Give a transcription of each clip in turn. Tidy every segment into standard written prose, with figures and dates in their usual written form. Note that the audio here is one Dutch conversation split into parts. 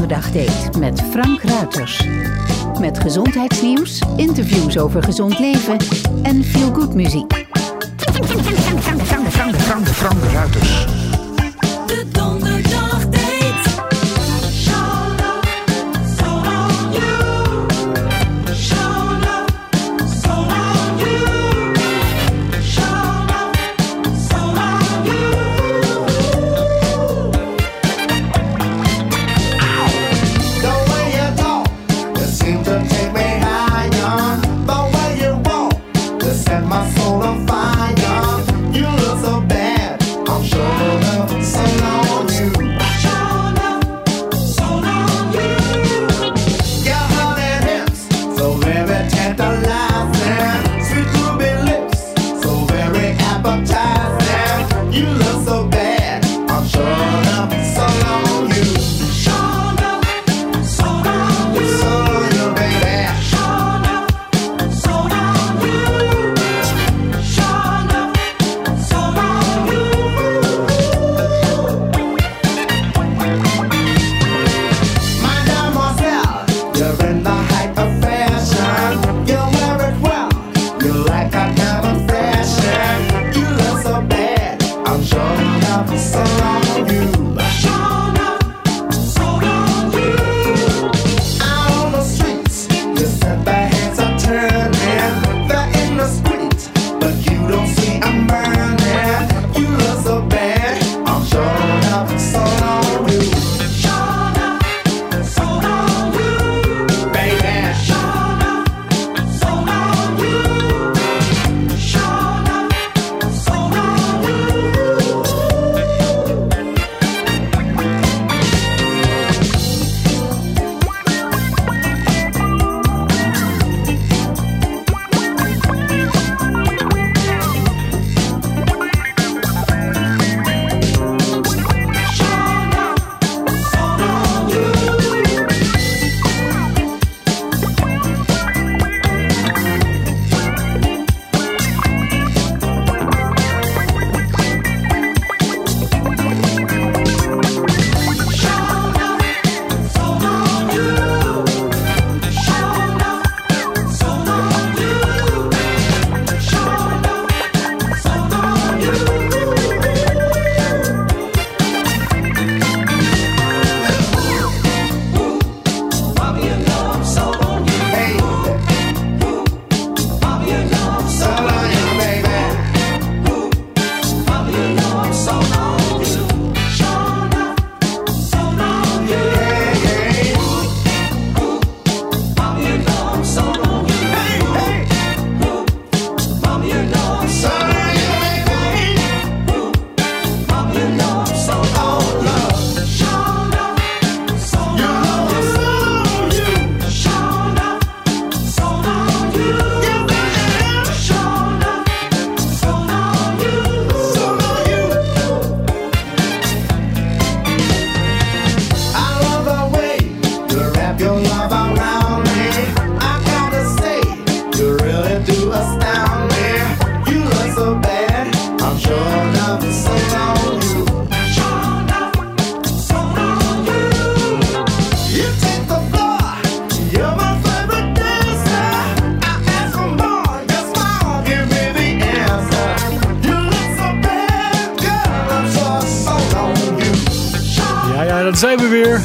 Donderdag Date met Frank Ruiters. Met gezondheidsnieuws, interviews over gezond leven en feel-good muziek. Frank Ruiters. De Donderdag Date. Zijn we weer.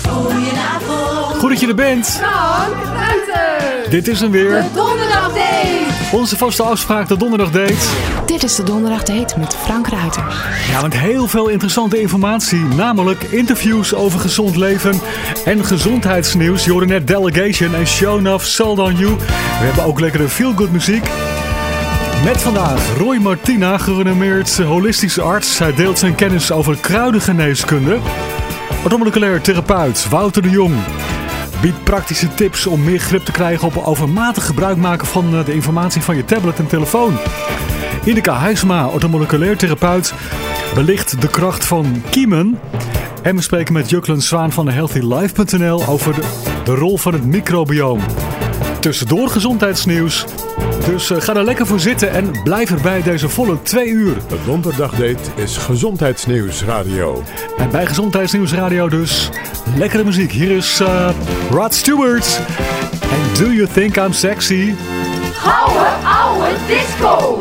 Goed dat je er bent. Frank Ruiters. Dit is hem weer. De Donderdag Date. Onze vaste afspraak, de Donderdag Date. Dit is de Donderdag Date met Frank Ruiters. Ja, met heel veel interessante informatie. Namelijk interviews over gezond leven en gezondheidsnieuws. Je hoorde net Delegation en Show Enough, Sold On You. We hebben ook lekkere feel-good muziek. Met vandaag Roy Martina, gerenommeerd holistische arts. Hij deelt zijn kennis over kruidengeneeskunde. Orthomoleculair therapeut Wouter de Jong biedt praktische tips om meer grip te krijgen op overmatig gebruik maken van de informatie van je tablet en telefoon. Ineke Huisma, orthomoleculair therapeut, belicht de kracht van kiemen. En we spreken met Juklen Zwaan van healthylife.nl over de rol van het microbioom. tussendoor gezondheidsnieuws. Dus ga er lekker voor zitten en blijf erbij deze volle 2 uur. De donderdagdate is Gezondheidsnieuws Radio. En bij Gezondheidsnieuws Radio dus lekkere muziek. Hier is Rod Stewart. And Do You Think I'm Sexy? Oude disco.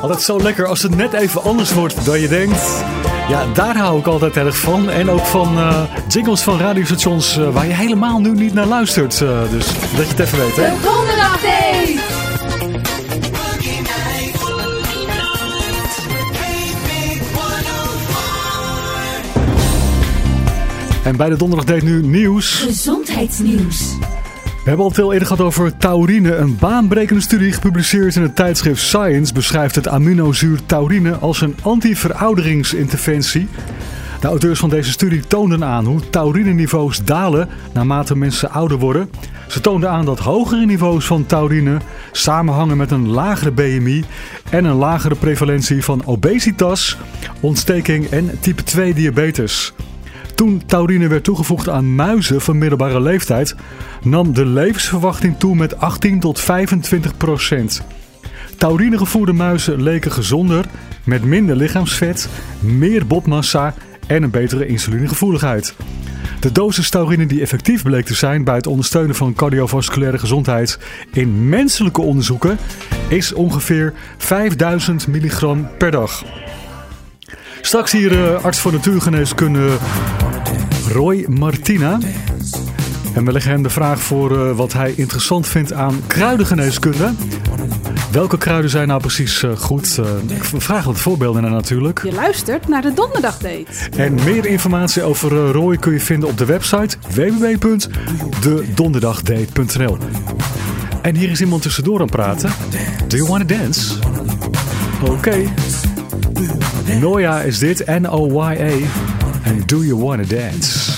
Altijd zo lekker als het net even anders wordt dan je denkt. Ja, daar hou ik altijd erg van. En ook van jingles van radiostations waar je helemaal nu niet naar luistert. Dus dat je het even weet, hè. De Donderdagdate! En bij de Donderdagdate nu nieuws. Gezondheidsnieuws. We hebben al veel eerder gehad over taurine. Een baanbrekende studie gepubliceerd in het tijdschrift Science beschrijft het aminozuur taurine als een anti-verouderingsinterventie. De auteurs van deze studie toonden aan hoe taurineniveaus dalen naarmate mensen ouder worden. Ze toonden aan dat hogere niveaus van taurine samenhangen met een lagere BMI en een lagere prevalentie van obesitas, ontsteking en type 2 diabetes. Toen taurine werd toegevoegd aan muizen van middelbare leeftijd, nam de levensverwachting toe met 18 tot 25%. Taurinegevoerde muizen leken gezonder, met minder lichaamsvet, meer botmassa en een betere insulinegevoeligheid. De dosis taurine die effectief bleek te zijn bij het ondersteunen van cardiovasculaire gezondheid in menselijke onderzoeken is ongeveer 5000 milligram per dag. Straks hier arts voor natuurgeneeskunde Roy Martina. En we leggen hem de vraag voor wat hij interessant vindt aan kruidengeneeskunde. Welke kruiden zijn nou precies goed? Ik vraag wat voorbeelden naar natuurlijk. Je luistert naar de Donderdagdate. En meer informatie over Roy kun je vinden op de website www.dedonderdagdate.nl. En hier is iemand tussendoor aan het praten. Do you wanna dance? Oké. Noya is dit, N-O-Y-A. En Do You Wanna Dance?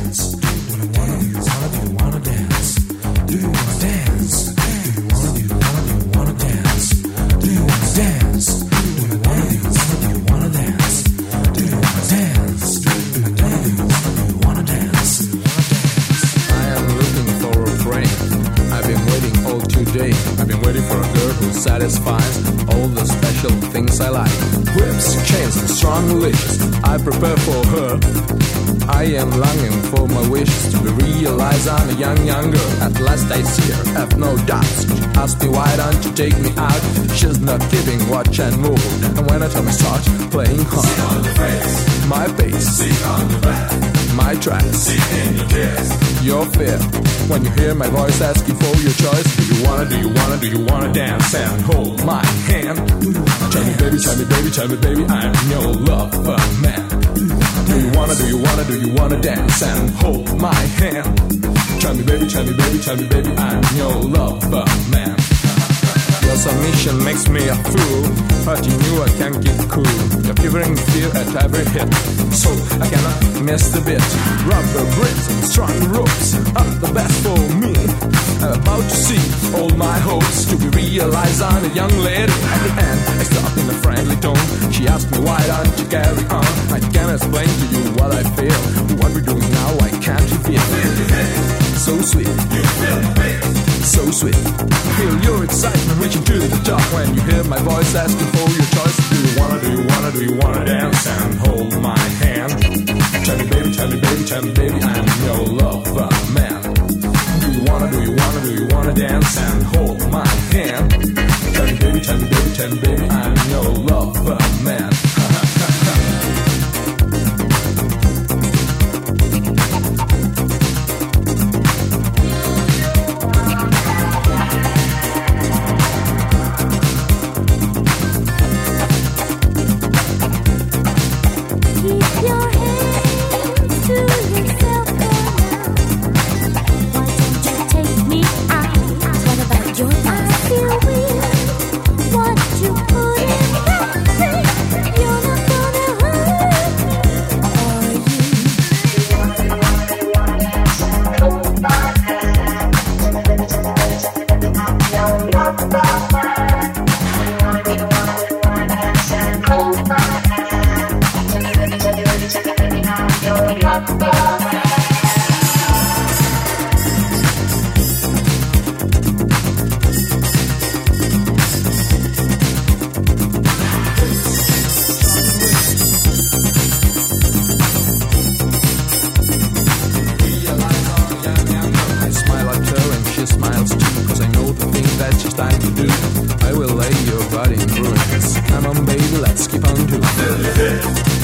I've been waiting for a girl who satisfies all the special things I like. Whips, chains, and strong wishes I prepare for her. I am longing for my wishes to be realized. I'm a young girl. At last I see her, have no doubts. She asks me why don't you take me out. She's not keeping watch and move. And when I tell me start playing hard, see on the face, my face, see on the back, my tracks, see in your tears, your fear. When you hear my voice asking for your choice, do you wanna dance and hold my hand? Tell me baby, I'm your lover man. Do you wanna dance and hold my hand? Tell me baby, I'm your lover man. Your submission makes me a fool. Hurting you I can't get cool. You're quivering fear at every hit, so I cannot miss the bit. Rubber bricks and strong ropes are the best for me. I'm about to see all my hopes to be realized. I'm a young lady. At the end I stop in a friendly tone. She asked me why don't you carry on. I can explain to you what I feel. What we're doing now I can't reveal. So sweet, you feel me? So sweet. Feel your excitement reaching to the top when you hear my voice asking for your choice. Do you wanna dance and hold my hand? Tell me baby, I'm your lover man. Do you wanna dance and hold my hand? Tell me baby, I'm your lover man.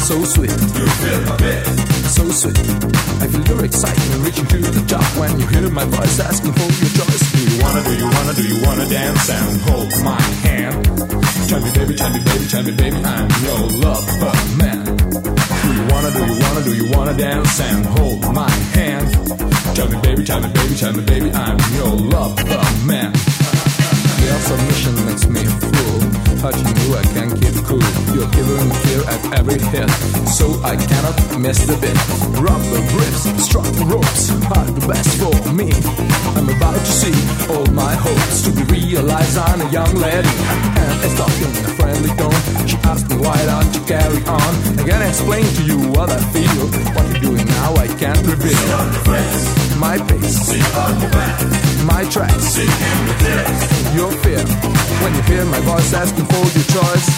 so sweet. You feel my bit, so sweet. I feel your excitement reaching to the top when you hear my voice asking for your choice. Do you wanna dance and hold my hand? Tell me baby, I'm your lover man. Do you wanna dance and hold my hand? Tell me baby, I'm your lover man. Your submission makes me fool. Touching you, I can't keep cool. You're giving me fear at every hit, so I cannot miss the bit. Rubber grips, strong ropes are the best for me. I'm about to see all my hopes to be realized. I'm a young lady, and it's talking in a friendly tone. She asked me why don't you carry on? I can explain to you what I feel. What you're doing now, I can't reveal. My pace, my tracks, your fear when you hear my voice asking for your choice.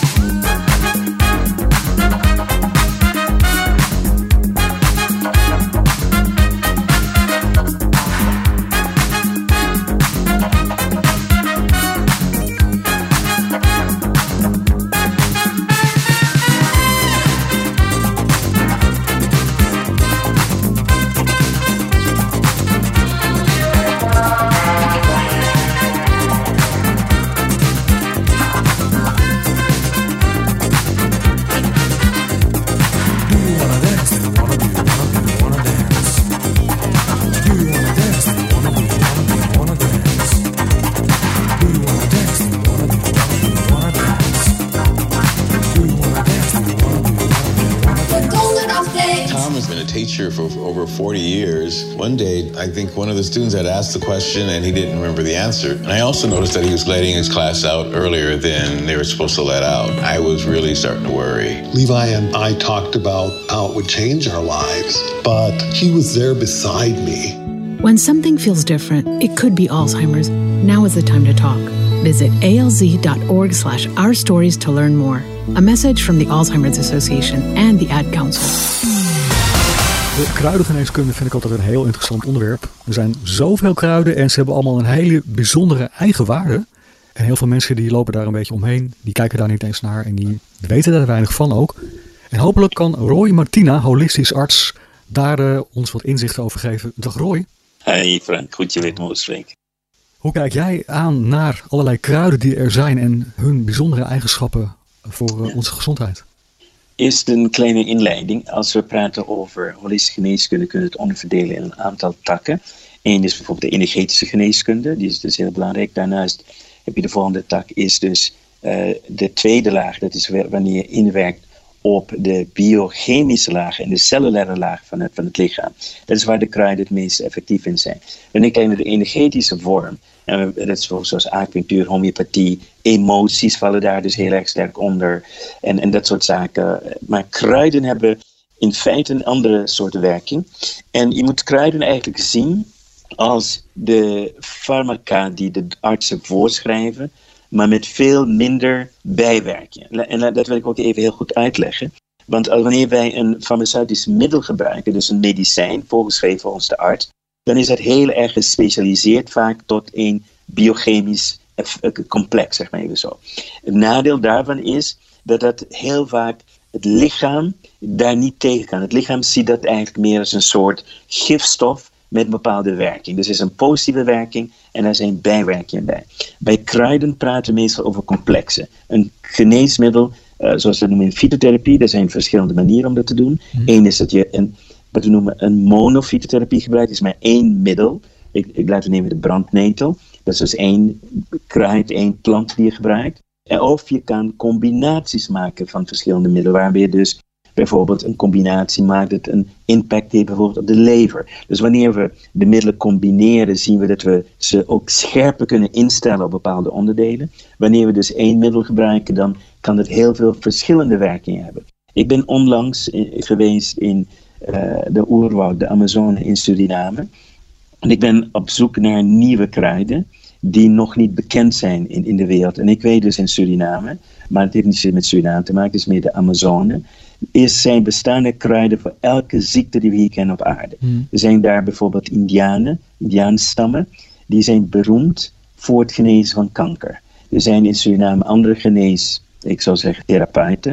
For over 40 years. One day, I think one of the students had asked the question and he didn't remember the answer. And I also noticed that he was letting his class out earlier than they were supposed to let out. I was really starting to worry. Levi and I talked about how it would change our lives, but he was there beside me. When something feels different, it could be Alzheimer's. Now is the time to talk. Visit alz.org/ourstories to learn more. A message from the Alzheimer's Association and the Ad Council. De kruidengeneeskunde vind ik altijd een heel interessant onderwerp. Er zijn zoveel kruiden en ze hebben allemaal een hele bijzondere eigen waarde. En heel veel mensen die lopen daar een beetje omheen. Die kijken daar niet eens naar en die weten daar weinig van ook. En hopelijk kan Roy Martina, holistisch arts, daar ons wat inzichten over geven. Dag Roy. Hey Frank, goed je weer te mogen spreken. Hoe kijk jij aan naar allerlei kruiden die er zijn en hun bijzondere eigenschappen voor onze gezondheid? Eerst een kleine inleiding. Als we praten over holistische geneeskunde, kunnen we het onderverdelen in een aantal takken. Eén is bijvoorbeeld de energetische geneeskunde, die is dus heel belangrijk. Daarnaast heb je de volgende tak, is dus de tweede laag. Dat is wanneer je inwerkt op de biochemische laag en de cellulaire laag van het lichaam. Dat is waar de kruiden het meest effectief in zijn. Wanneer kijken naar de energetische vorm, en dat is zoals acupunctuur, homeopathie, emoties vallen daar dus heel erg sterk onder en dat soort zaken. Maar kruiden hebben in feite een andere soort werking. En je moet kruiden eigenlijk zien als de farmaca die de artsen voorschrijven, maar met veel minder bijwerkingen. En dat wil ik ook even heel goed uitleggen. Want wanneer wij een farmaceutisch middel gebruiken, dus een medicijn, voorgeschreven volgens de arts, dan is dat heel erg gespecialiseerd vaak tot een biochemisch complex, zeg maar even zo. Het nadeel daarvan is dat heel vaak het lichaam daar niet tegen kan. Het lichaam ziet dat eigenlijk meer als een soort gifstof met een bepaalde werking. Dus er is een positieve werking en er zijn bijwerkingen bij. Bij kruiden praten we meestal over complexen. Een geneesmiddel, zoals we noemen in fytotherapie, er zijn verschillende manieren om dat te doen. Eén is dat je wat we noemen een monofytotherapie gebruikt, is maar één middel. Ik laat het nemen de brandnetel. Dat is dus één kruid, één plant die je gebruikt. Of je kan combinaties maken van verschillende middelen, waarbij je dus bijvoorbeeld een combinatie maakt dat een impact heeft bijvoorbeeld op de lever. Dus wanneer we de middelen combineren, zien we dat we ze ook scherper kunnen instellen op bepaalde onderdelen. Wanneer we dus één middel gebruiken, dan kan het heel veel verschillende werkingen hebben. Ik ben onlangs geweest in de oerwoud, de Amazone in Suriname. En ik ben op zoek naar nieuwe kruiden die nog niet bekend zijn in de wereld. En ik weet dus in Suriname, maar het heeft niet met Suriname te maken, het is meer de Amazone. Zijn bestaande kruiden voor elke ziekte die we hier kennen op aarde. Er zijn daar bijvoorbeeld Indiaanstammen, die zijn beroemd voor het genezen van kanker. Er zijn in Suriname andere ik zou zeggen therapeuten,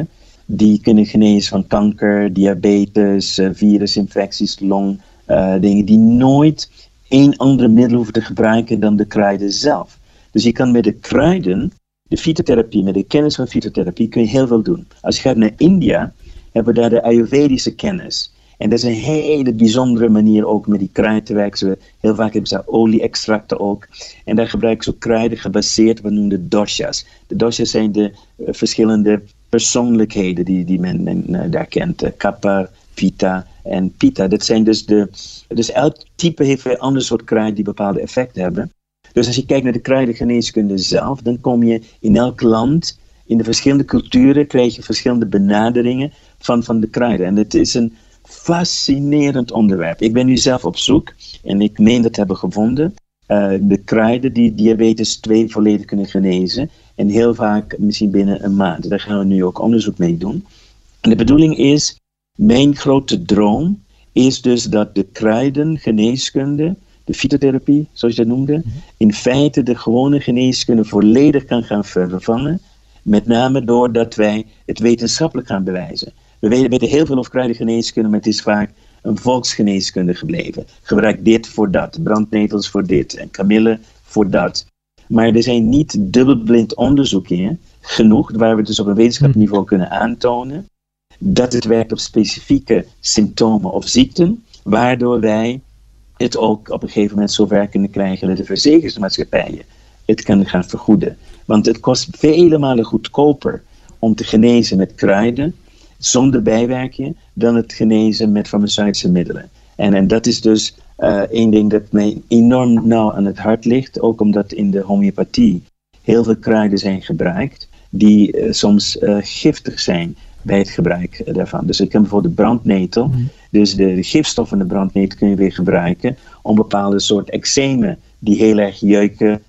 die kunnen genezen van kanker, diabetes, virusinfecties, longdingen die nooit één andere middel hoeven te gebruiken dan de kruiden zelf. Dus je kan met de kruiden, de fytotherapie, met de kennis van fytotherapie, kun je heel veel doen. Als je gaat naar India, hebben we daar de Ayurvedische kennis. En dat is een hele bijzondere manier ook met die kruiden te werken. Heel vaak hebben ze olie-extracten ook. En daar gebruiken ze ook kruiden gebaseerd, we noemen de doshas. De doshas zijn de verschillende persoonlijkheden die men daar kent. Kapha, Vita en Pitta. Dat zijn dus elk type heeft een ander soort kruiden die bepaalde effecten hebben. Dus als je kijkt naar de kruidengeneeskunde zelf, dan kom je in elk land, in de verschillende culturen, krijg je verschillende benaderingen van de kruiden. En het is een fascinerend onderwerp. Ik ben nu zelf op zoek en ik meen dat hebben gevonden. De kruiden die diabetes 2 volledig kunnen genezen. En heel vaak misschien binnen een maand. Daar gaan we nu ook onderzoek mee doen. En de bedoeling is, mijn grote droom is dus dat de kruidengeneeskunde, de fytotherapie, zoals je dat noemde, in feite de gewone geneeskunde volledig kan gaan vervangen. Met name doordat wij het wetenschappelijk gaan bewijzen. We weten heel veel over kruidengeneeskunde, maar het is vaak een volksgeneeskunde gebleven. Gebruik dit voor dat, brandnetels voor dit en kamille voor dat. Maar er zijn niet dubbelblind onderzoeken genoeg, waar we dus op een wetenschappelijk niveau kunnen aantonen dat het werkt op specifieke symptomen of ziekten, waardoor wij het ook op een gegeven moment zover kunnen krijgen dat de verzekeringsmaatschappijen het kan gaan vergoeden. Want het kost vele malen goedkoper om te genezen met kruiden, zonder bijwerkingen, dan het genezen met farmaceutische middelen. En dat is dus één ding dat mij enorm nauw aan het hart ligt, ook omdat in de homeopathie heel veel kruiden zijn gebruikt, die soms giftig zijn bij het gebruik daarvan. Dus ik kan bijvoorbeeld de brandnetel, dus de gifstof van de brandnetel kun je weer gebruiken om bepaalde soort eczemen die heel erg jeuken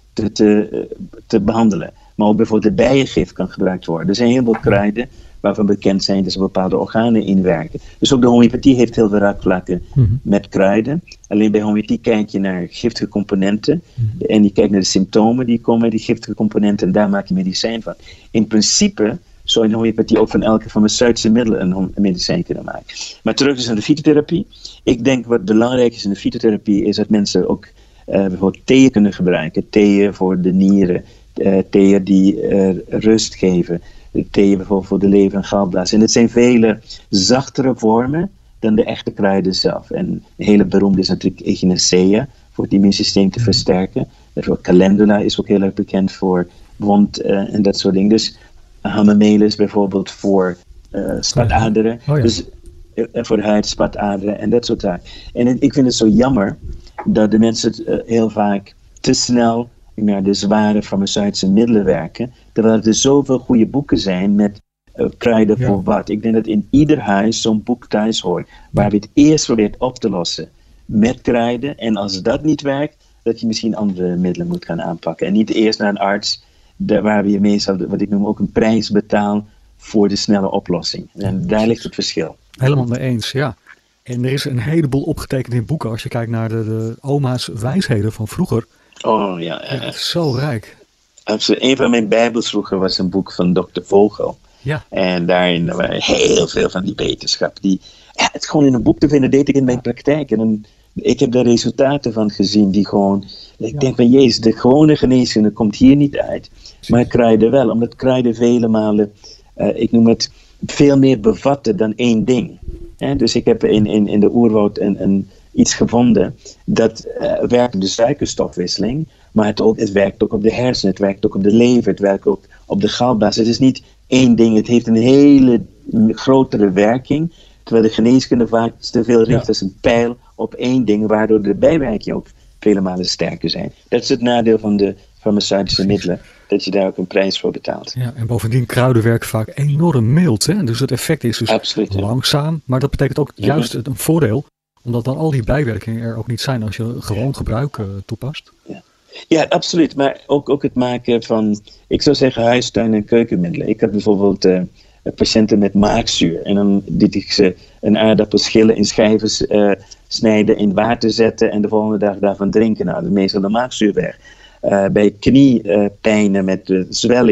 te behandelen. Maar ook bijvoorbeeld de bijengif kan gebruikt worden. Er zijn heel veel kruiden waarvan bekend zijn dat ze bepaalde organen inwerken. Dus ook de homeopathie heeft heel veel raakvlakken met kruiden. Alleen bij homeopathie kijk je naar giftige componenten en je kijkt naar de symptomen die komen uit die giftige componenten en daar maak je medicijn van. In principe zou in de homeopathie ook van elke farmaceutische middel een medicijn kunnen maken. Maar terug dus naar de fytotherapie. Ik denk wat belangrijk is in de fytotherapie is dat mensen ook bijvoorbeeld theeën kunnen gebruiken. Theeën voor de nieren, theeën die rust geven. Theeën bijvoorbeeld voor de lever en galblaas. En het zijn vele zachtere vormen dan de echte kruiden zelf. En een hele beroemde is natuurlijk Echinacea, voor het immuunsysteem te versterken. Bijvoorbeeld Calendula is ook heel erg bekend voor wond en dat soort dingen. Dus Hamamelis bijvoorbeeld voor spataderen. Dus voor de huid, spataderen en dat soort zaken. En ik vind het zo jammer dat de mensen heel vaak te snel naar de zware farmaceutische middelen werken, terwijl er zoveel goede boeken zijn met kruiden voor wat. Ik denk dat in ieder huis zo'n boek thuis hoort, waar we het eerst probeert op te lossen met kruiden. En als dat niet werkt, dat je misschien andere middelen moet gaan aanpakken. En niet eerst naar een arts, waar we meestal, wat ik noem, ook een prijs betaalt voor de snelle oplossing. En daar ligt het verschil. Helemaal mee eens, ja. En er is een heleboel opgetekend in boeken. Als je kijkt naar de oma's wijsheden van vroeger. Oh ja. Het is zo rijk. Absoluut. Een van mijn bijbels vroeger was een boek van Dr. Vogel. Ja. En daarin waren heel veel van die wetenschap. Het gewoon in een boek te vinden, deed ik in mijn praktijk. En ik heb daar resultaten van gezien die gewoon... Ik denk van, jezus, de gewone geneeskunde komt hier niet uit. Maar kruiden wel, omdat kruiden vele malen, ik noem het, veel meer bevatten dan één ding. Dus ik heb in de oerwoud iets gevonden dat werkt op de suikerstofwisseling, maar het werkt ook op de hersenen, het werkt ook op de lever, het werkt ook op de galblaas. Het is niet één ding, het heeft een hele grotere werking, terwijl de geneeskunde vaak te veel richt als een pijl op één ding, waardoor de bijwerkingen ook vele malen sterker zijn. Dat is het nadeel van de farmaceutische middelen, dat je daar ook een prijs voor betaalt. Ja, en bovendien, kruiden werken vaak enorm mild, hè? Dus het effect is dus absoluut, langzaam, maar dat betekent ook juist een voordeel, omdat dan al die bijwerkingen er ook niet zijn als je gewoon gebruik toepast. Ja, absoluut. Maar ook het maken van, ik zou zeggen, huistuin- en keukenmiddelen. Ik had bijvoorbeeld patiënten met maagzuur. En dan liet ik ze een aardappel schillen, in schijven snijden, in water zetten en de volgende dag daarvan drinken. Nou, meestal de maagzuur weg. Bij kniepijnen met zwelling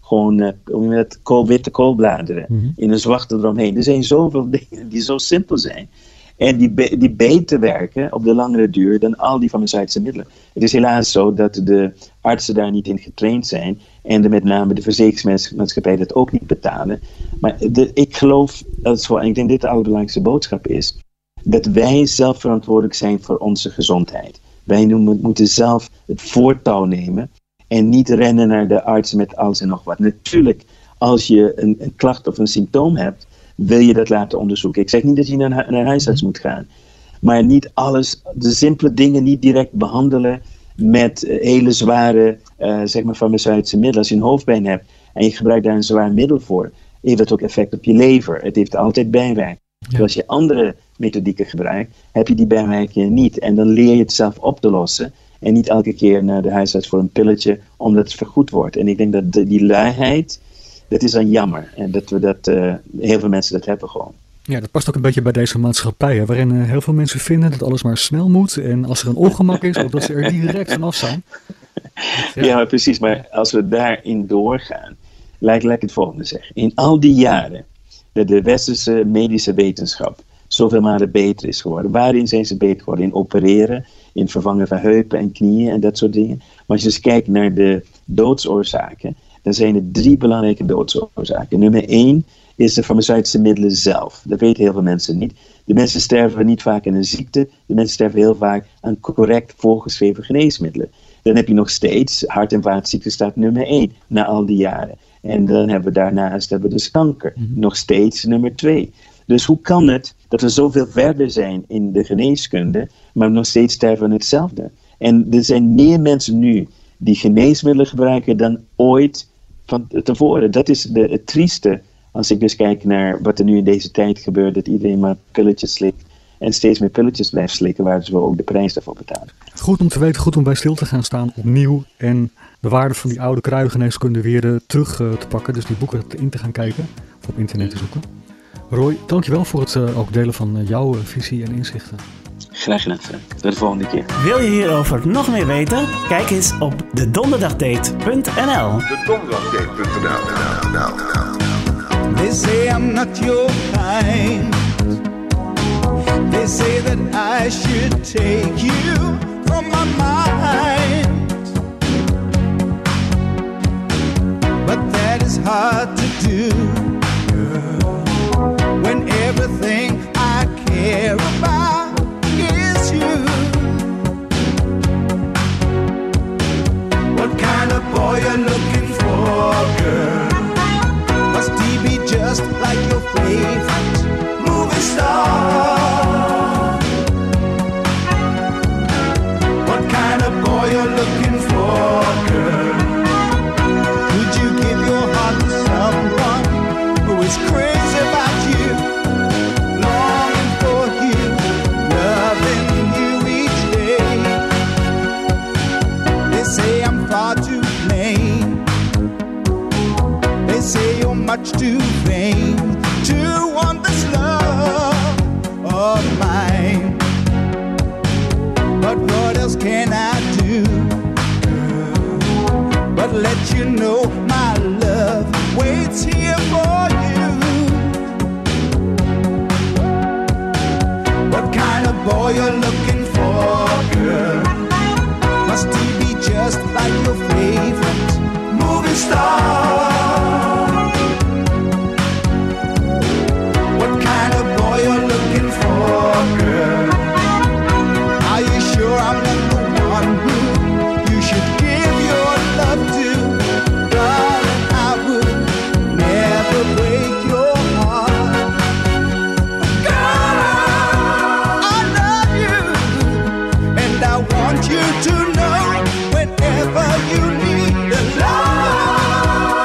gewoon witte koolbladeren in een zwarte eromheen. Er zijn zoveel dingen die zo simpel zijn. En die beter werken op de langere duur dan al die farmaceutische middelen. Het is helaas zo dat de artsen daar niet in getraind zijn. En met name de verzekeringsmaatschappij dat ook niet betalen. Maar ik geloof, ik denk dit de allerbelangrijkste boodschap is, dat wij zelf verantwoordelijk zijn voor onze gezondheid. Wij moeten zelf het voortouw nemen en niet rennen naar de arts met alles en nog wat. Natuurlijk, als je een klacht of een symptoom hebt, wil je dat laten onderzoeken. Ik zeg niet dat je naar een huisarts moet gaan. Maar niet alles, de simpele dingen niet direct behandelen met hele zware farmaceutische middelen. Als je een hoofdpijn hebt en je gebruikt daar een zwaar middel voor, heeft dat ook effect op je lever. Het heeft altijd bijwerkingen. Ja. Als je andere methodieken gebruikt, heb je die bijwerkingen niet. En dan leer je het zelf op te lossen. En niet elke keer naar de huisarts voor een pilletje, omdat het vergoed wordt. En ik denk dat die luiheid, dat is dan jammer. En dat heel veel mensen dat hebben gewoon. Ja, dat past ook een beetje bij deze maatschappij, hè, waarin heel veel mensen vinden dat alles maar snel moet. En als er een ongemak is, of dat ze er direct vanaf zijn. Ja, precies. Maar als we daarin doorgaan, laat ik het volgende zeggen. In al die jaren dat de westerse medische wetenschap zoveel malen beter is geworden. Waarin zijn ze beter geworden? In opereren, in vervangen van heupen en knieën en dat soort dingen. Maar als je eens kijkt naar de doodsoorzaken, dan zijn er 3 belangrijke doodsoorzaken. Nummer 1 is de farmaceutische middelen zelf. Dat weten heel veel mensen niet. De mensen sterven niet vaak aan een ziekte. De mensen sterven heel vaak aan correct voorgeschreven geneesmiddelen. Dan heb je nog steeds hart- en vaatziekten staat nummer 1 na al die jaren. En dan hebben we daarnaast dus kanker. Nog steeds nummer 2. Dus hoe kan het dat we zoveel verder zijn in de geneeskunde, maar nog steeds sterven aan hetzelfde? En er zijn meer mensen nu die geneesmiddelen gebruiken dan ooit van tevoren. Dat is het trieste als ik dus kijk naar wat er nu in deze tijd gebeurt, dat iedereen maar pilletjes slikt en steeds meer pilletjes blijft slikken, waar we ook de prijs daarvoor betalen. Goed om te weten, goed om bij stil te gaan staan opnieuw en de waarde van die oude kruidengeneeskunde weer terug te pakken. Dus die boeken in te gaan kijken of op internet te zoeken. Roy, dankjewel voor het ook delen van jouw visie en inzichten. Graag gedaan, Frank. Tot de volgende keer. Wil je hierover nog meer weten? Kijk eens op dedonderdagdate.nl. Dedonderdagdate.nl. They say I'm not your kind. They say that I should take you from my mind. But that is hard to do when everything I care about is you. What kind of boy you're looking for, girl? Must he be just like your favorite movie star? What kind of boy you're looking for, girl? Would you give your heart to someone who is crazy about you, longing for you, loving you each day? They say I'm far too plain. They say you're much too vain to want this love of mine. But what else can I do but let you know my love waits here for you? What kind of boy you're looking for, girl? Must he be just like your favorite movie star? What kind of boy you're looking for, girl? Are you sure I'm not the one who you should give your love to? Darling, I would never break your heart. Girl, I love you, and I want you to know whenever you need a love.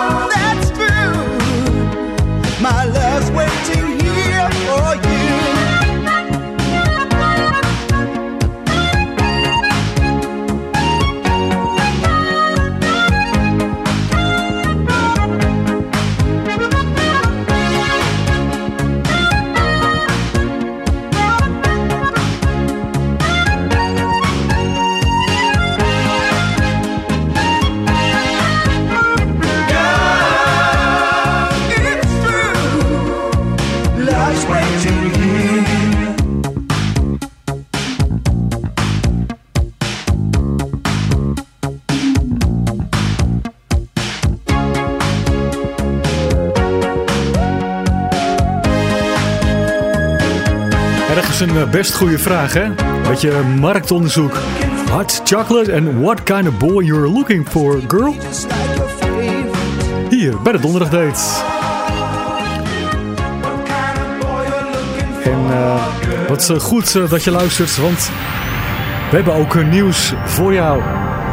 Ergens een best goede vraag, hè? Beetje marktonderzoek. Hot chocolate and what kind of boy you're looking for, girl? Hier, bij de Donderdagdate. En wat goed dat je luistert, want we hebben ook nieuws voor jou.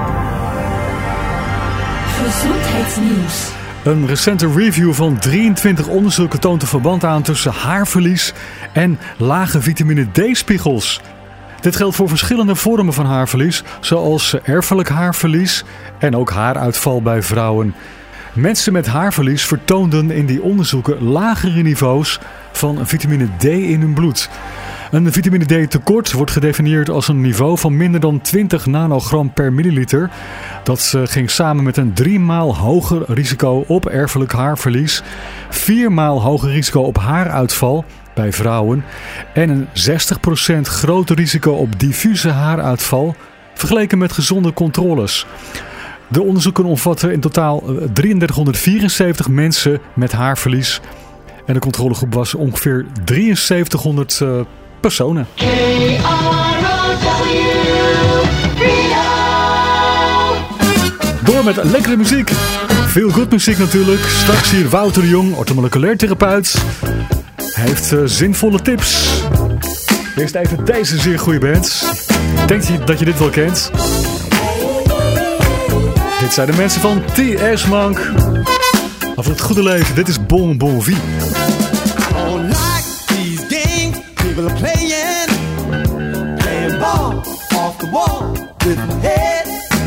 Gezondheidsnieuws. Een recente review van 23 onderzoeken toont een verband aan tussen haarverlies en lage vitamine D-spiegels. Dit geldt voor verschillende vormen van haarverlies, zoals erfelijk haarverlies en ook haaruitval bij vrouwen. Mensen met haarverlies vertoonden in die onderzoeken lagere niveaus van vitamine D in hun bloed. Een vitamine D tekort wordt gedefinieerd als een niveau van minder dan 20 nanogram per milliliter. Dat ging samen met een 3 maal hoger risico op erfelijk haarverlies, 4 maal hoger risico op haaruitval bij vrouwen en een 60% groter risico op diffuse haaruitval vergeleken met gezonde controles. De onderzoeken omvatten in totaal 3374 mensen met haarverlies en de controlegroep was ongeveer 7300 personen. Door met lekkere muziek. Veel good muziek natuurlijk. Straks hier Wouter de Jong, orthomoleculair therapeut. Hij heeft zinvolle tips. Eerst even deze zeer goede band. Denk je dat je dit wel kent? Dit zijn de mensen van T.S. Monk. Over het goede leven, dit is Bon Bon Vie. People are playing ball off the wall with my head.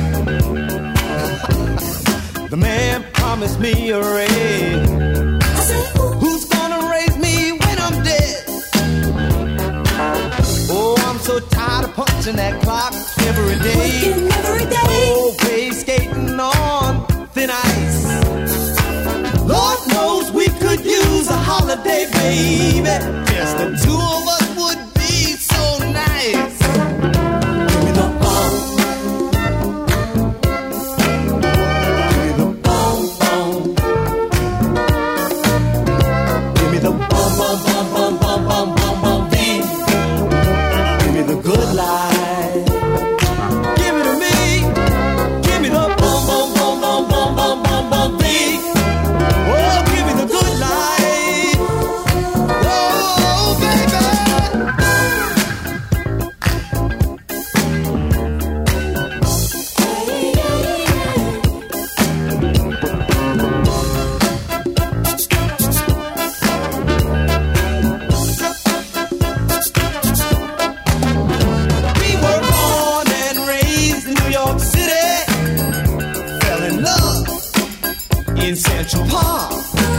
The man promised me a raise. Who's gonna raise me when I'm dead? Oh, I'm so tired of punching that clock every day. Always skating on thin ice. Lord knows we could use a holiday, baby. Just the two of us would be so nice. Give me the bum. Give me the bum bum. Give me the bum bum bum bum bum bum bum bum beat. Give me the good life. Give it to me. Give me the bum bum bum bum bum bum bum bum beat. Oh, give me the good life. Oh, baby. We were born and raised in New York City. Fell in love in Central Park.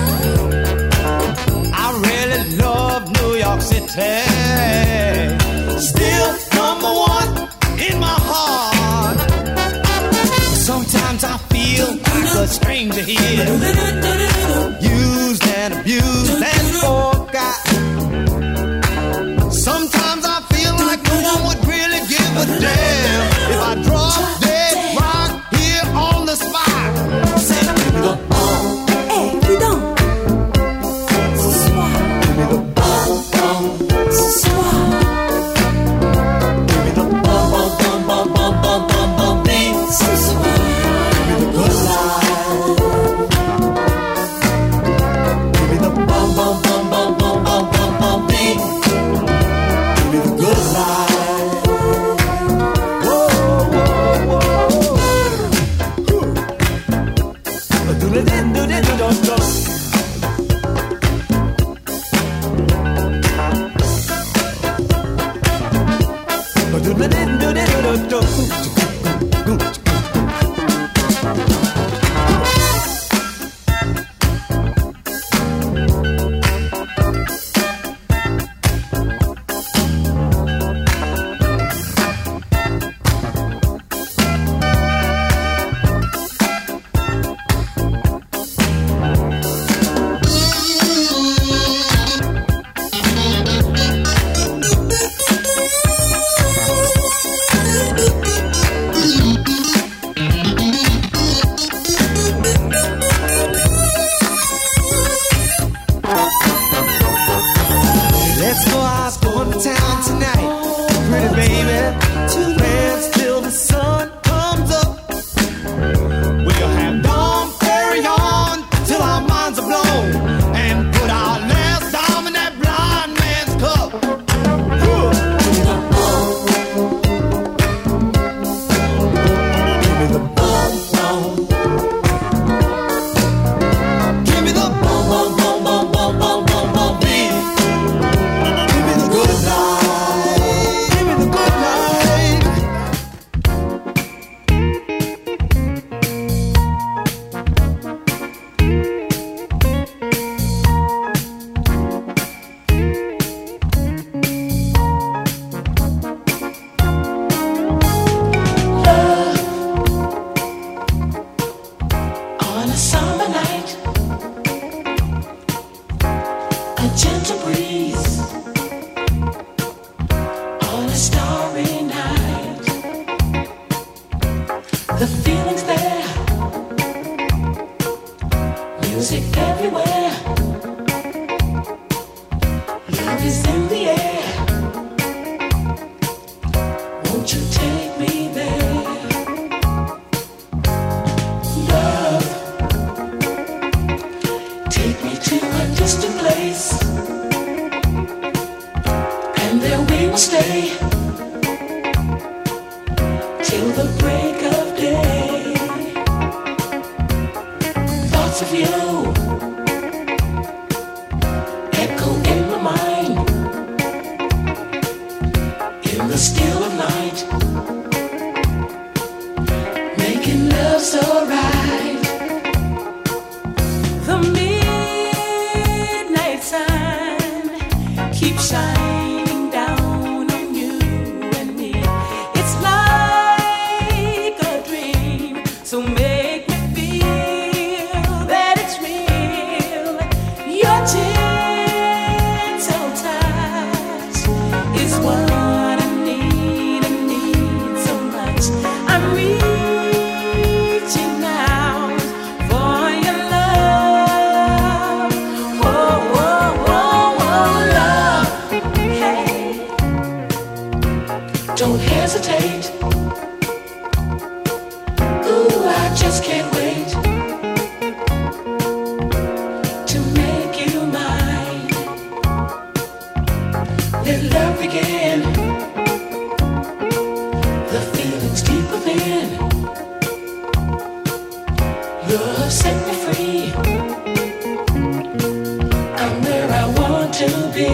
I really love New York City. Still number one in my heart. Sometimes I feel like a stranger here, used and abused and forgot. Sometimes I feel like no one would really give a damn if I drop dead rock here on the spot. Say, give me the bum. Hey, putain. Ce soir. Give me the bum bum. Ce soir. Give me the bum bum bum bum bum bum bum bum beat. Ce soir. Give me the good life. Give me the bum bum bum bum bum bum bum bum beat. Give me the good life. Whoa, whoa, whoa. Do-do-do-do-do-do-do. there we will stay till the break of day. Thoughts of you echo in my mind in the still of night, making love so right. The midnight sun keeps shining down on you and me. It's like a dream, so make me feel that it's real. Your gentle touch is what I need so much. I'm reaching out for your love. Whoa, whoa, whoa, whoa, love. Hey, don't hesitate. Ooh, I just can't wait to make you mine. Let love begin. The feelings deep within. Love set me free. I'm where I want to be.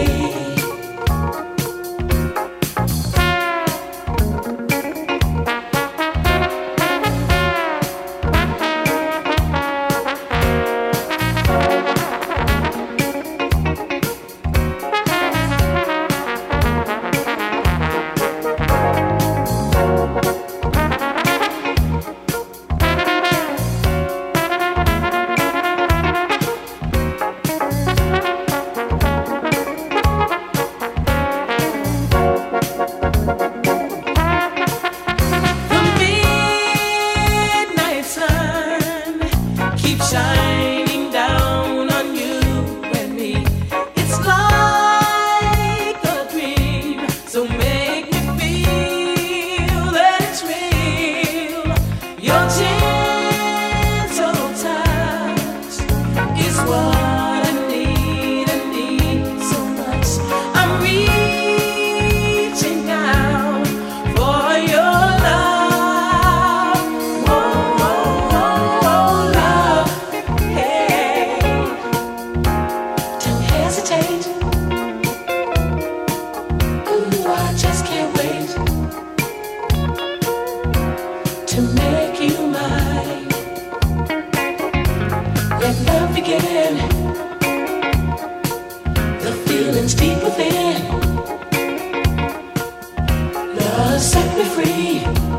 The midnight sun keeps shining down on you and me. It's like a dream, so make me feel that it's real. Your gentle touch is what I need so much. I'm reaching out for your love. Whoa, whoa, whoa, whoa, love. Hey, don't hesitate. Ooh, I just can't wait to make you mine. Let love begin. The feelings deep within. Love set me free.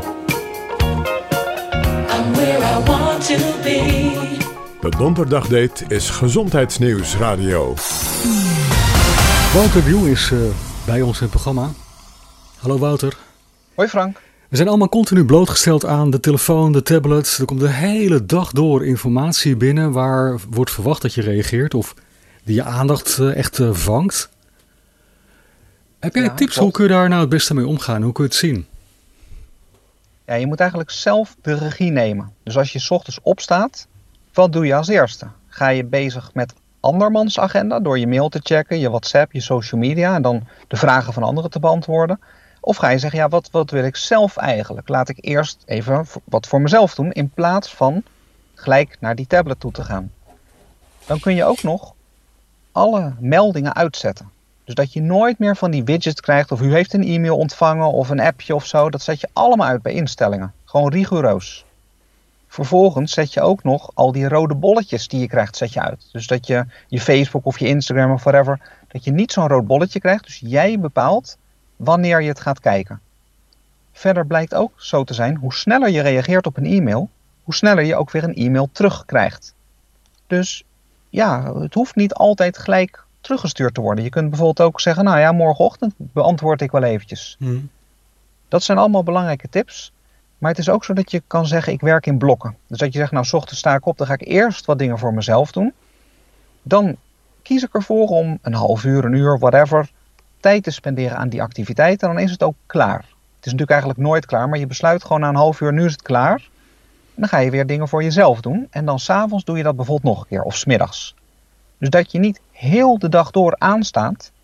I'm where I want to be. De donderdagdate is Gezondheidsnieuws Radio. Wouter Wiel is bij ons in het programma. Hallo Wouter. Hoi Frank. We zijn allemaal continu blootgesteld aan de telefoon, de tablets. Er komt de hele dag door informatie binnen waar wordt verwacht dat je reageert of die je aandacht echt vangt. Heb jij tips? Hoe kun je daar nou het beste mee omgaan? Hoe kun je het zien? Ja, je moet eigenlijk zelf de regie nemen. Dus als je 's ochtends opstaat, wat doe je als eerste? Ga je bezig met andermans agenda door je mail te checken, je WhatsApp, je social media en dan de vragen van anderen te beantwoorden? Of ga je zeggen, ja, wat wil ik zelf eigenlijk? Laat ik eerst even wat voor mezelf doen in plaats van gelijk naar die tablet toe te gaan. Dan kun je ook nog alle meldingen uitzetten. Dus dat je nooit meer van die widgets krijgt of u heeft een e-mail ontvangen of een appje of zo. Dat zet je allemaal uit bij instellingen. Gewoon rigoureus. Vervolgens zet je ook nog al die rode bolletjes die je krijgt, zet je uit. Dus dat je Facebook of je Instagram of whatever, dat je niet zo'n rood bolletje krijgt. Dus jij bepaalt wanneer je het gaat kijken. Verder blijkt ook zo te zijn, hoe sneller je reageert op een e-mail, hoe sneller je ook weer een e-mail terugkrijgt. Dus ja, het hoeft niet altijd gelijk teruggestuurd te worden. Je kunt bijvoorbeeld ook zeggen, nou ja, morgenochtend beantwoord ik wel eventjes. Dat zijn allemaal belangrijke tips. Maar het is ook zo dat je kan zeggen, ik werk in blokken. Dus dat je zegt, nou, 's ochtends sta ik op, dan ga ik eerst wat dingen voor mezelf doen. Dan kies ik ervoor om een half uur, een uur, whatever, tijd te spenderen aan die activiteit. En dan is het ook klaar. Het is natuurlijk eigenlijk nooit klaar, maar je besluit gewoon na een half uur, nu is het klaar. En dan ga je weer dingen voor jezelf doen. En dan 's avonds doe je dat bijvoorbeeld nog een keer, of 's middags. Dus dat je niet heel de dag door aanstaat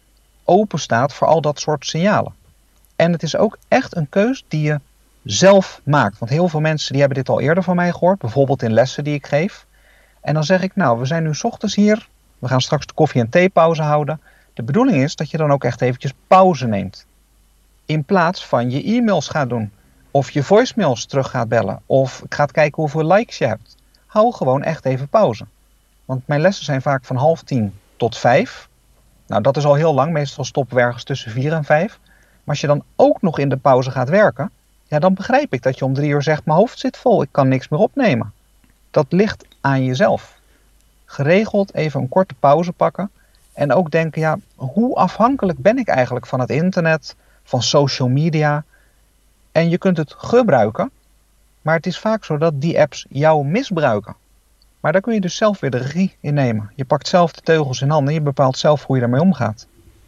open staat voor al dat soort signalen. En het is ook echt een keus die je zelf maakt. Want heel veel mensen die hebben dit al eerder van mij gehoord. Bijvoorbeeld in lessen die ik geef. En dan zeg ik, nou, we zijn nu 's ochtends hier. We gaan straks de koffie- en theepauze houden. De bedoeling is dat je dan ook echt eventjes pauze neemt. In plaats van je e-mails gaat doen. Of je voicemails terug gaat bellen. Of gaat kijken hoeveel likes je hebt. Hou gewoon echt even pauze. Want mijn lessen zijn vaak van 9:30 tot 5. Nou, dat is al heel lang. Meestal stoppen we ergens tussen 4 en 5. Maar als je dan ook nog in de pauze gaat werken, ja, dan begrijp ik dat je om 3 uur zegt, mijn hoofd zit vol, ik kan niks meer opnemen. Dat ligt aan jezelf. Geregeld even een korte pauze pakken en ook denken, ja, hoe afhankelijk ben ik eigenlijk van het internet, van social media? En je kunt het gebruiken, maar het is vaak zo dat die apps jou misbruiken. Maar daar kun je dus zelf weer de regie in nemen. Je pakt zelf de teugels in handen en je bepaalt zelf hoe je daarmee omgaat.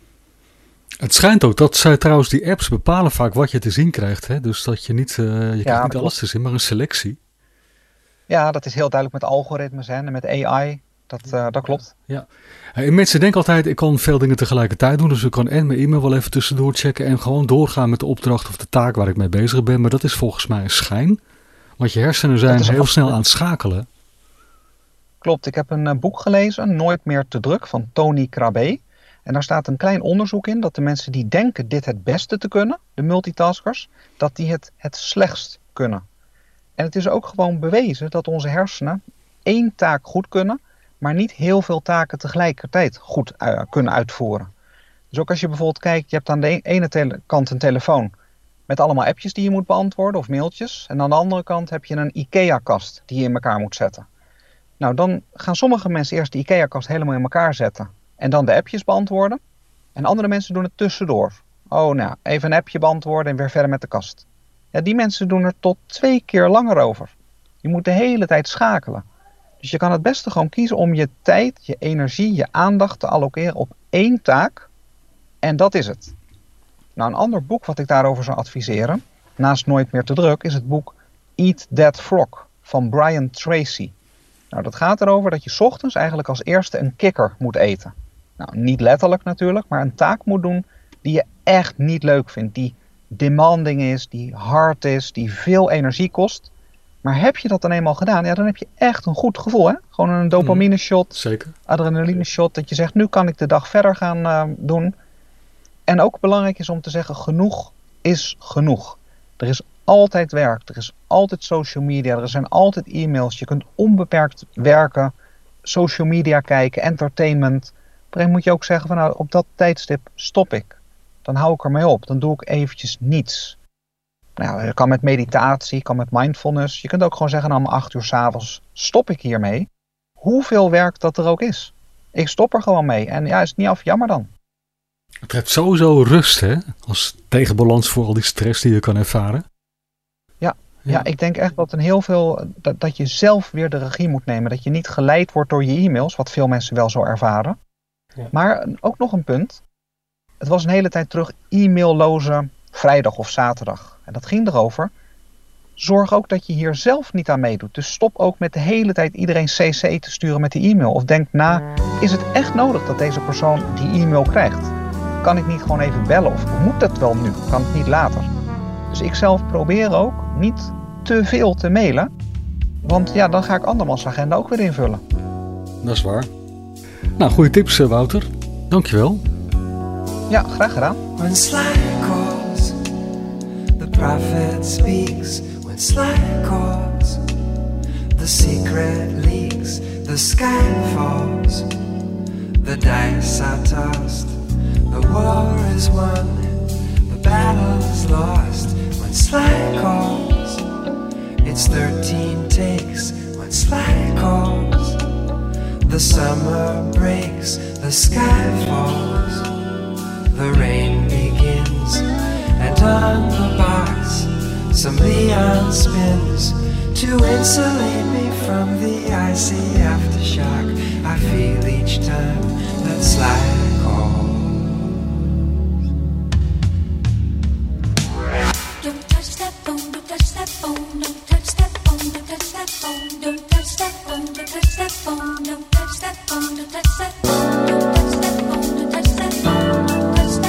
Het schijnt ook dat trouwens die apps bepalen vaak wat je te zien krijgt. Hè? Dus dat je niet, je krijgt niet alles te zien, maar een selectie. Ja, dat is heel duidelijk met algoritmes en met AI. Dat klopt. Ja. En mensen denken altijd, ik kan veel dingen tegelijkertijd doen. Dus ik kan en mijn e-mail wel even tussendoor checken en gewoon doorgaan met de opdracht of de taak waar ik mee bezig ben. Maar dat is volgens mij een schijn. Want je hersenen zijn heel snel aan het schakelen. Klopt, ik heb een boek gelezen, Nooit meer te druk, van Tony Krabbe. En daar staat een klein onderzoek in dat de mensen die denken dit het beste te kunnen, de multitaskers, dat die het slechtst kunnen. En het is ook gewoon bewezen dat onze hersenen 1 taak goed kunnen, maar niet heel veel taken tegelijkertijd goed kunnen uitvoeren. Dus ook als je bijvoorbeeld kijkt, je hebt aan de ene kant een telefoon met allemaal appjes die je moet beantwoorden of mailtjes. En aan de andere kant heb je een IKEA-kast die je in elkaar moet zetten. Nou, dan gaan sommige mensen eerst de IKEA-kast helemaal in elkaar zetten en dan de appjes beantwoorden. En andere mensen doen het tussendoor. Oh, nou, even een appje beantwoorden en weer verder met de kast. Ja, die mensen doen er tot 2 keer langer over. Je moet de hele tijd schakelen. Dus je kan het beste gewoon kiezen om je tijd, je energie, je aandacht te allokeren op 1 taak. En dat is het. Nou, een ander boek wat ik daarover zou adviseren, naast Nooit meer te druk, is het boek Eat That Frog van Brian Tracy. Nou, dat gaat erover dat je 's ochtends eigenlijk als eerste een kikker moet eten. Nou, niet letterlijk natuurlijk, maar een taak moet doen die je echt niet leuk vindt. Die demanding is, die hard is, die veel energie kost. Maar heb je dat dan eenmaal gedaan, ja, dan heb je echt een goed gevoel. Hè? Gewoon een dopamine shot, zeker. Adrenaline shot, dat je zegt, nu kan ik de dag verder gaan doen. En ook belangrijk is om te zeggen, genoeg is genoeg. Er is altijd werk, er is altijd social media, er zijn altijd e-mails. Je kunt onbeperkt werken, social media kijken, entertainment. Op een gegeven moment moet je ook zeggen, van, nou, op dat tijdstip stop ik. Dan hou ik ermee op, dan doe ik eventjes niets. Nou, je kan met meditatie, kan met mindfulness. Je kunt ook gewoon zeggen, nou, om 8 uur 's avonds stop ik hiermee. Hoeveel werk dat er ook is. Ik stop er gewoon mee. En ja, is het niet af, jammer dan. Het geeft sowieso rust, hè? Als tegenbalans voor al die stress die je kan ervaren. Ja, ik denk echt dat dat je zelf weer de regie moet nemen. Dat je niet geleid wordt door je e-mails, wat veel mensen wel zo ervaren. Ja. Maar ook nog een punt. Het was een hele tijd terug e-mailloze vrijdag of zaterdag. En dat ging erover. Zorg ook dat je hier zelf niet aan meedoet. Dus stop ook met de hele tijd iedereen cc te sturen met die e-mail. Of denk na, is het echt nodig dat deze persoon die e-mail krijgt? Kan ik niet gewoon even bellen? Of moet dat wel nu? Kan het niet later? Dus ik zelf probeer ook niet te veel te mailen. Want ja, dan ga ik andermans agenda ook weer invullen. Dat is waar. Nou, goede tips, Wouter. Dankjewel. Ja, graag gedaan. When Sly calls, the prophet speaks. When Sly calls, the secret leaks. The sky falls, the dice are tossed. The war is won, the battle's lost. When Sly calls, it's 13 takes. When Sly calls, the summer breaks, the sky falls, the rain begins, and on the box some Leon spins to insulate me from the icy aftershock I feel each time that Sly calls. Don't touch that phone, don't touch that phone, don't touch that phone, don't touch that phone, don't touch that phone, don't touch that phone, don't touch that phone, don't touch that phone, don't touch that phone, don't touch that phone, don't touch that phone.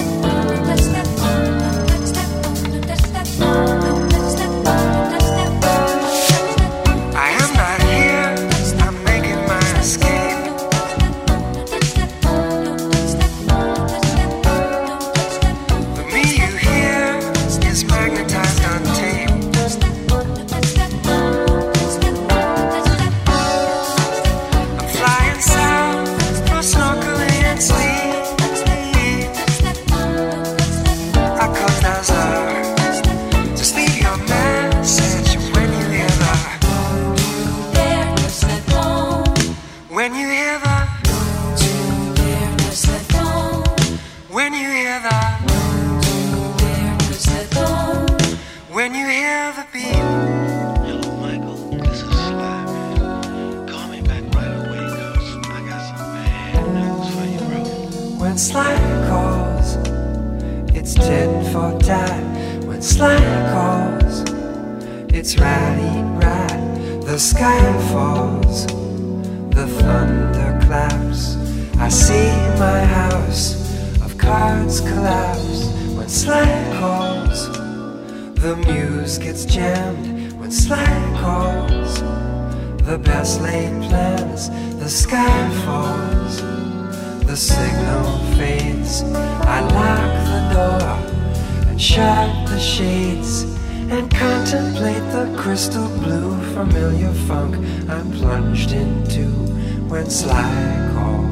It's tit for tat when Sly calls. It's ratty rat, the sky falls, the thunder claps. I see my house of cards collapse when Sly calls. The muse gets jammed when Sly calls. The best laid plans, the sky falls. The signal fades, I lock the door and shut the shades and contemplate the crystal blue familiar funk I'm plunged into when Sly calls.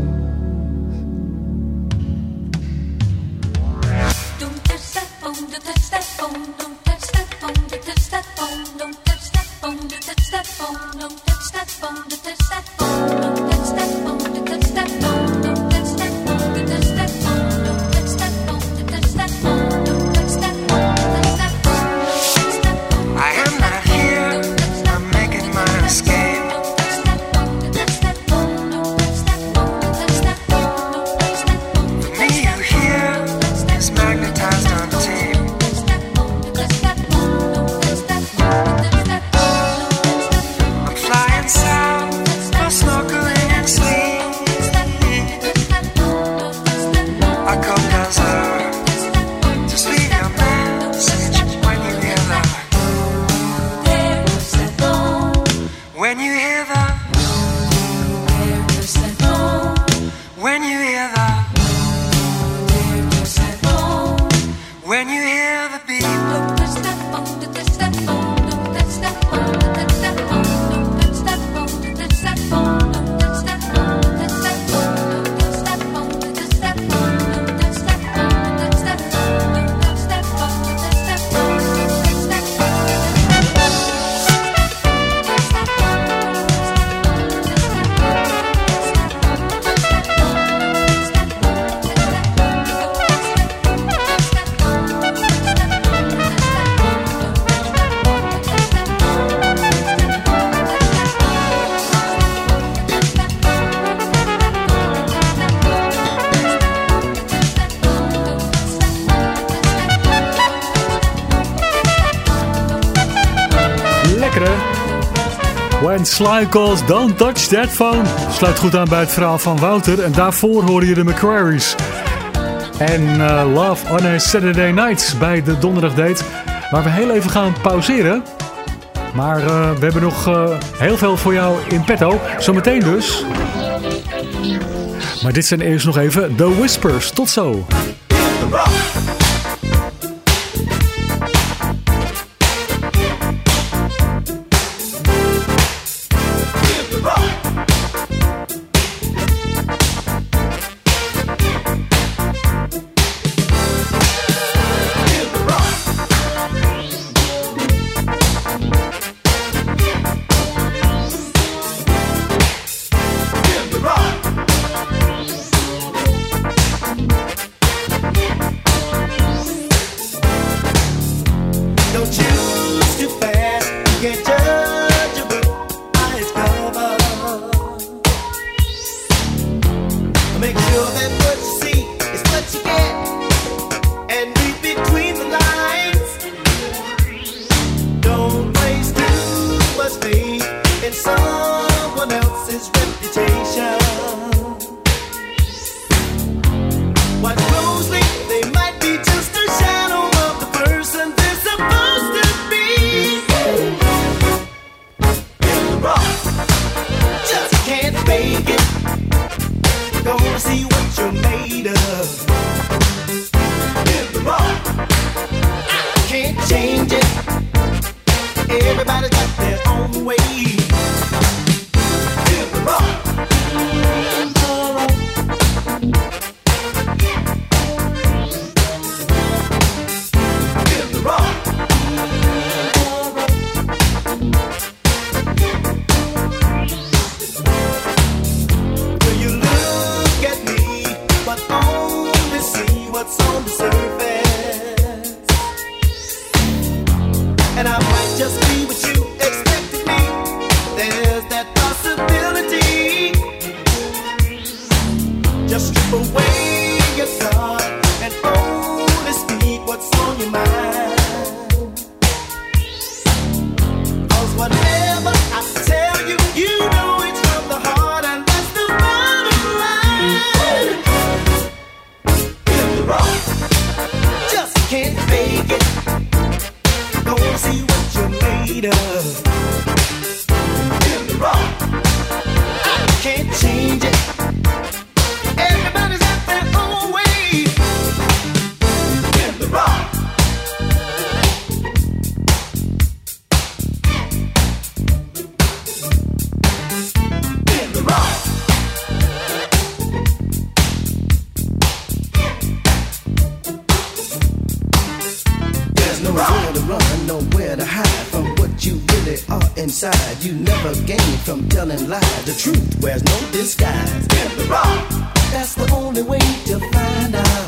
Don't touch that phone, don't touch that phone, don't touch that phone, don't touch that phone, don't touch that phone, don't touch that phone, don't touch that phone, don't touch that phone, don't touch that phone, don't touch that phone, don't touch that phone, don't touch that phone, don't touch that phone, don't touch that phone, don't touch that phone, don't touch that phone. I am not here, I'm making my escape. For me, you hear is magnetized on tape. I'm flying south, for snorkeling and sleep. I come down south, just leave your message when you hear the. When you hear the. When you hear the. When you hear the beat. Don't touch that phone, don't touch that phone, don't touch that phone, don't touch that phone, don't touch that phone, don't touch that phone, don't touch that phone, don't touch that phone, don't touch that phone, don't touch that phone, don't touch that phone, don't touch that phone, don't touch that phone, don't touch that phone, don't touch that Lekker hè? When Sly Calls, Don't Touch That Phone. Sluit goed aan bij het verhaal van Wouter. En daarvoor hoorde je de McQuarries. En Love on a Saturday Night bij de donderdagdate. Waar we heel even gaan pauzeren. Maar we hebben nog heel veel voor jou in petto. Zometeen dus. Maar dit zijn eerst nog even The Whispers. Tot zo. Just strip away your thought and own what's on your mind. 'Cause whatever I tell you, you know it's from the heart, and that's the bottom line. In the rock, just can't fake it. Go and see what you're made of. In the rock, I can't change it. Everybody's got their own way. In the rock. In the rock. There's nowhere to run, nowhere to hide from what you really are inside. You never gain from telling lies. The truth wears no disguise. In the rock. That's the only way to find out.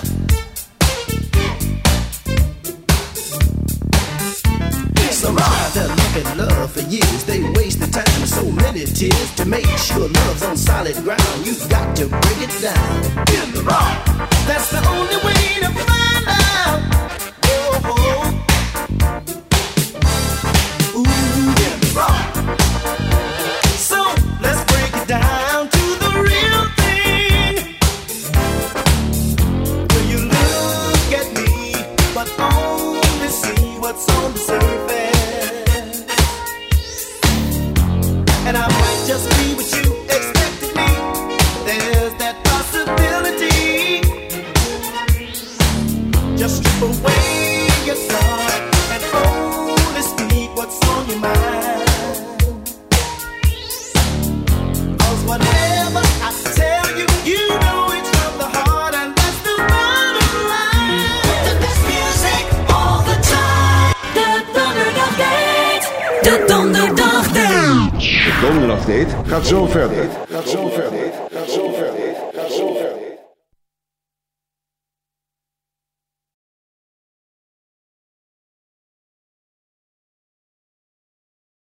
Some try to look at love for years. They waste the time and so many tears. To make sure love's on solid ground, you've got to break it down. In the rock. That's the only way to find out. Oh, oh. Ooh, in the rock. So let's break it down to the real thing. When you look at me, but only see what's on the surface. And I might just be what you expected me. There's that possibility. Just strip away your thought and only speak what's on your mind. 'Cause whatever I tell you, you know it's from the heart, and that's the bottom line. The best music all the time. De Donderdagdate. De Donderdagdate. De Donderdagdate gaat zo verder.